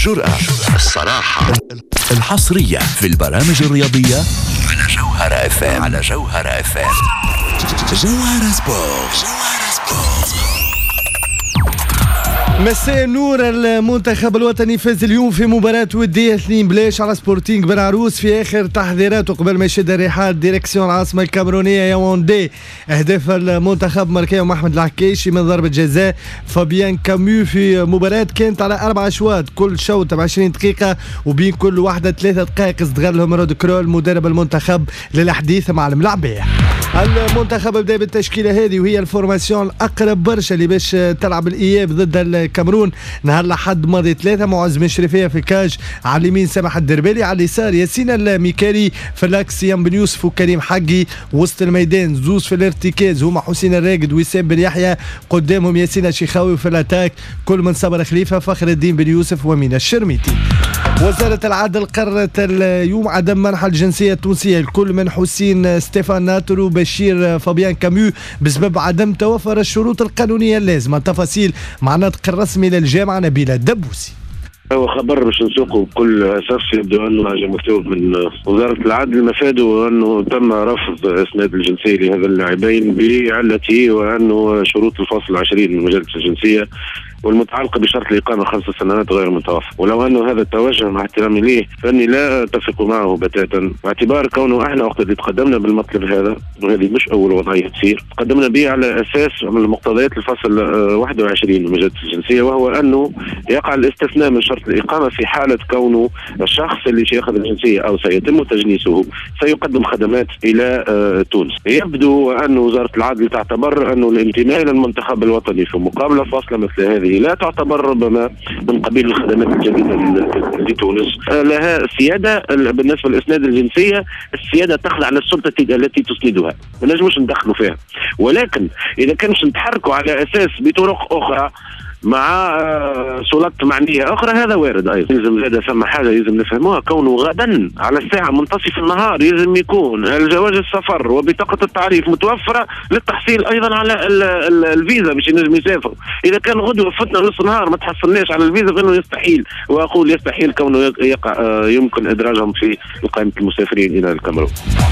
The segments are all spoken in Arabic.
الجرأة، الصراحة، الحصرية في البرامج الرياضية على جوهرة FM. على جوهرة FM. جوهرة سبورت. مساء النور. المنتخب الوطني فاز اليوم في مباراة ودية 2-0 على سبورتينغ بن عروس في آخر تحضيراته قبل ما يشد الرحال ديريكسيون العاصمة الكاميرونية ياوندي. أهداف المنتخب ماركيهم أحمد العكيشي من ضربة جزاء فابيان كاميو في مباراة كانت على 4 أشواط، كل شوط ب20 دقيقة وبين كل واحدة 3 دقائق استغلهم رود كرول مدرب المنتخب للحديث مع الملاعبية. المنتخب بدا بالتشكيله هذه وهي الفورماسيون الاقرب برشا اللي باش تلعب الاياب ضد الكاميرون نهار الاحد ماضي 3. معز مشرفيه في كاج، على اليمين سامح الدربالي، على اليسار ياسين الميكالي، في الاكس يام بن يوسف وكريم حقي، وسط الميدان زوز في الارتكاز هما حسين الراقد وسام بن يحيى، قدامهم ياسين الشيخاوي، وفي الاتاك كل من صبر خليفه، فخر الدين بن يوسف ومين الشرميتي. وزارة العدل قررت اليوم عدم منح الجنسية التونسية لكل من حسين ستيفان ناتر وبشير فابيان كاميو بسبب عدم توفر الشروط القانونية اللازمة. تفاصيل مع ناطق الرسمي للجامعة نبيلة الدبوسي. هو خبر باش نسوقه بكل اساس يبدو انه حاجه مكتوب من وزاره العدل، مفاده انه تم رفض اسناد الجنسيه لهذا اللاعبين بعلته وانه شروط الفصل 20 من مجله الجنسيه والمتعلقه بشرط الاقامه 5 سنوات غير متوفر. ولو انه هذا التوجه مع احترامي ليه فاني لا اتفق معه بتاتا، باعتبار كونه احنا وقت اللي تقدمنا بالمطلب هذا، وهذه مش اول وضعيه تصير، تقدمنا به على اساس من مقتضيات الفصل 21 من مجله الجنسيه، وهو انه يقع الاستثناء من شرط الاقامه في حاله كونه الشخص اللي سيأخذ الجنسيه او سيتم تجنيسه سيقدم خدمات الى تونس. يبدو ان وزاره العدل تعتبر انه الانتماء الى المنتخب الوطني في مقابله فاصله مثل هذه لا تعتبر ربما من قبيل الخدمات الجديده لتونس. لها سياده بالنسبه لاسناد الجنسيه، السياده تخضع للسلطه التي تسندها، ما نجموش ندخلوا فيها، ولكن اذا كانش نتحركوا على اساس بطرق اخرى مع سلطات معنيه اخرى هذا وارد. ايضا لازم هذا ثم حاجه لازم نفهموها، كونه غدا على الساعه منتصف النهار لازم يكون الجواز السفر وبطاقه التعريف متوفره للتحصيل ايضا على الفيزا باش ينجم يسافر. اذا كان غدوه فتنا نص نهار ما تحصلناش على الفيزا فانه يستحيل، واقول يستحيل كونه يمكن ادراجهم في قائمه المسافرين الى الكاميرون.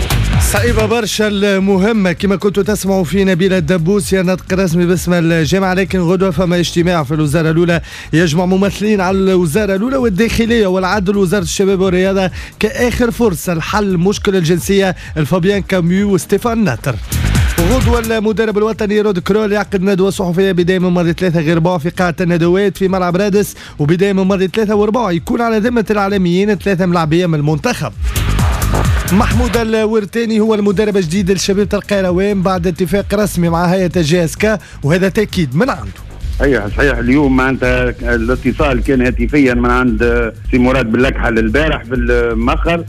صعيبة برشا المهمة كما كنتوا تسمعوا في نبيلة الدبوسي نطق رسمي باسم الجامعة، لكن غدوة فما اجتماع في الوزارة الأولى يجمع ممثلين على الوزارة الأولى والداخلية والعدل ووزارة الشباب والرياضة كآخر فرصة لحل مشكلة الجنسية الفابيان كاميو وستيفان ناتر. غدوة المدرب الوطني رود كرول يعقد ندوة صحفية بداية من ماضي 3 غ4 في قاعة الندوات في ملعب رادس، وبداية من ماضي 3 و4 يكون على ذمة العالميين 3 ملاعبية من المنتخب. محمود الورتاني هو المدرب الجديد لشبيبة القيروان بعد اتفاق رسمي مع هيئة GSK، وهذا تأكيد من عنده. صحيح اليوم معناتها الاتصال كان هاتفيا من عند سي مراد باللكحل البارح في المخر.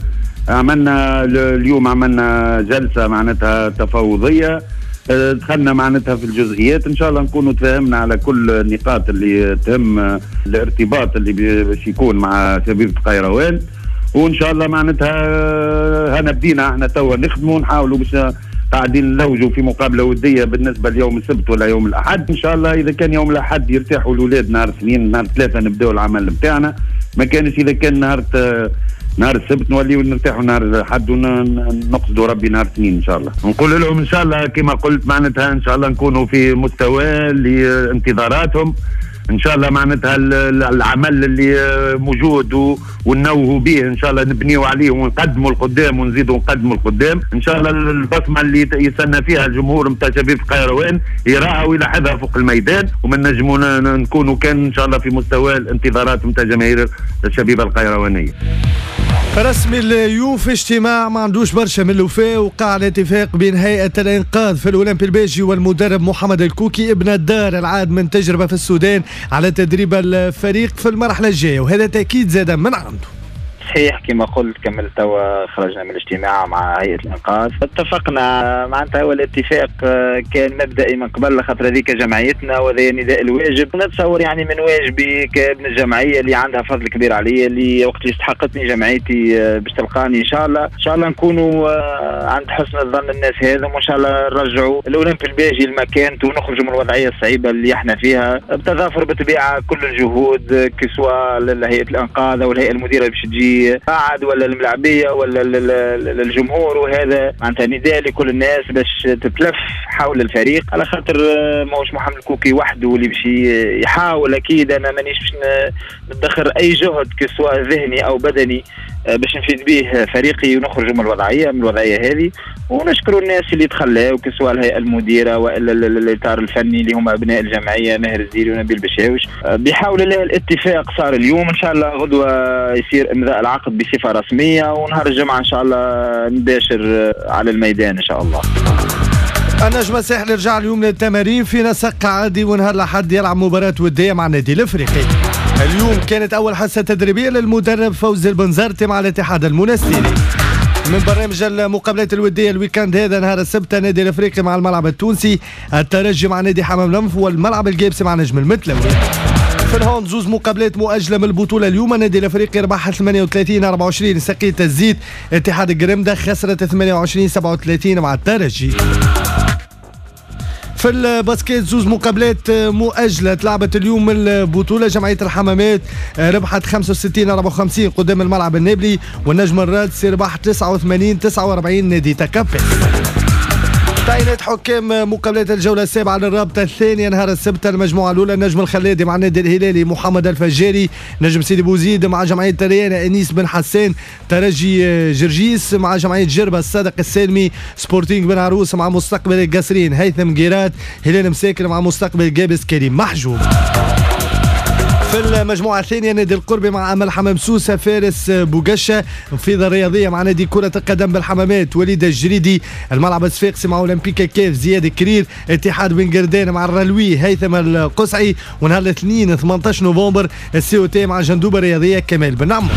اليوم عملنا جلسة معناتها تفاوضية، دخلنا معناتها في الجزئيات، ان شاء الله نكونوا تفاهمنا على كل النقاط اللي تهم الارتباط اللي باش يكون مع شبيبة القيروان، وان شاء الله معناتها بدينا احنا توا نخدموا ونحاولوا باش قاعدين نلوجوا في مقابله وديه بالنسبه ليوم السبت ولا يوم الاحد. ان شاء الله اذا كان يوم الاحد يرتاحوا الاولاد نهار اثنين، نهار ثلاثه نبداو العمل نتاعنا، ما كانش اذا كان نهار السبت نوليو نرتاحوا نهار الاحد ونقصدوا ربي نهار اثنين ان شاء الله. نقول لهم ان شاء الله كما قلت معناتها ان شاء الله نكونوا في مستوى لانتظاراتهم، ان شاء الله معناتها العمل اللي موجود ونوهوا به ان شاء الله نبنيوا عليه ونقدموا القدام ونزيدوا نقدموا القدام. ان شاء الله البصمه اللي يستنى فيها الجمهور نتاع شبيبة القيروان يراها ويلاحظها فوق الميدان، ومن نجموا نكونوا كان ان شاء الله في مستوى الانتظارات نتاع جماهير الشبيبة القيروانيه. رسمي اليوم في اجتماع ما عندوش برشا من الوفاء، وقع الاتفاق بين هيئة الإنقاذ في الأولمبي الباجي والمدرب محمد الكوكي ابن الدار العاد من تجربة في السودان على تدريب الفريق في المرحلة الجاية، وهذا تأكيد زاد من عنده. صحيح كما قلت. كملت توا خرجنا من الاجتماع مع هيئة الإنقاذ، اتفقنا معناتها هو الاتفاق كان مبدئي من قبل، خاطر هذيك جمعيتنا وهذا نداء الواجب. نتصور يعني من واجبي كابن الجمعية اللي عندها فضل كبير عليا، اللي وقت اللي استحقتني جمعيتي باش تلقاني إن شاء الله نكونوا عند حسن الظن الناس هذا، وإن شاء الله نرجعوا الأولمبي الباجي لمكانته ونخرجوا من الوضعية الصعيبة اللي احنا فيها، بتضافر بطبيعة كل الجهود كسوا لهيئة الإنقاذ أو الهيئة المديرة باش تجي قاعد ولا الملاعبية ولا الجمهور. وهذا معناتها نداء لكل الناس باش تتلف حول الفريق، على خاطر ماهوش محمد الكوكي وحده اللي باش يحاول. أكيد أنا مانيش باش ندخر أي جهد كسوا ذهني أو بدني باش نفيد به فريقي ونخرج من الوضعية هذه. ونشكر الناس اللي تخلاو كسوا الهيئة المديرة وإلا الإطار الفني اللي هم أبناء الجمعية ماهر الزيري ونبيل بشاوش. بحول الله الاتفاق صار اليوم، إن شاء الله غدوة يصير إمضاء العقد بصفة رسمية، ونهار الجمعة إن شاء الله نباشر على الميدان إن شاء الله. النجم الساحلي رجع اليوم للتمارين في نسق عادي، ونهار الأحد يلعب مباراة ودية مع النادي الأفريقي. اليوم كانت أول حصة تدريبية للمدرب فوزي البنزرتي مع الاتحاد المنستيري. من برنامج المقابلات الودية الويكاند هذا نهار السبت، النادي الأفريقي مع الملعب التونسي، الترجي مع نادي حمام لمف، والملعب الجيبسي مع نجم المتلوي. في الهوند زوز مقابلات مؤجلة من البطولة اليوم. النادي الأفريقي ربح 38-24 سقية الزيت. اتحاد الجرمدة خسرت 28-37 مع الترجي. في الباسكيت زوز مقابلات مؤجلة تلعبت اليوم البطولة. جمعية الحمامات ربحت 65-54 قدام الملعب النابلي، والنجم الرادسي ربح 89-49 نادي تكبس. تعيينات حكام مقابلات الجولة السابعة للرابطة الثانية نهار السبت. المجموعة الأولى النجم الخلادي مع النادي الهلالي محمد الفجاري، نجم سيدي بوزيد مع جمعية ريانا أنيس بن حسان، ترجي جرجيس مع جمعية جربة الصادق السالمي، سبورتينغ بن عروس مع مستقبل القصرين هيثم جيرات، هلال مساكن مع مستقبل جابس كريم محجوب. في المجموعة الثانية نادي القربي مع أمل حمام سوسة فارس بوغشة، نفيضة الرياضية مع نادي كرة القدم بالحمامات وليد الجريدي، الملعب الصفاقسي مع أولمبيكا كيف زياد كرير، اتحاد بن قردان مع الرلوي هيثم القصعي، ونهار الاثنين 18 نوفمبر السيوتي مع جندوبة الرياضية كمال بن عمر.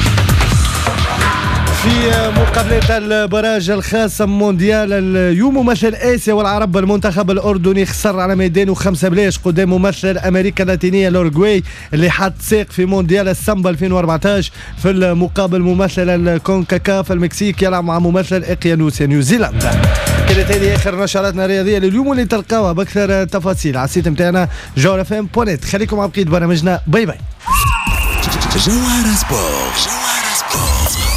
في مقابلات البراج الخاصة مونديال اليوم ممثل آسيا والعرب المنتخب الأردني خسر على ميدانه 5-0 قدام ممثل أمريكا اللاتينية الأورجواي اللي حط ساق في مونديال السامبا 2014. في المقابل ممثل الكونكاكاف المكسيك يلعب مع ممثل إقيانوسيا نيوزيلندا. كانت هذه آخر نشراتنا الرياضية لليوم، واللي تلقاوها بأكثر تفاصيل على السيت متاعنا جوهرفم.net. خليكم مع بقية برامجنا. باي باي. جوهر سبورت.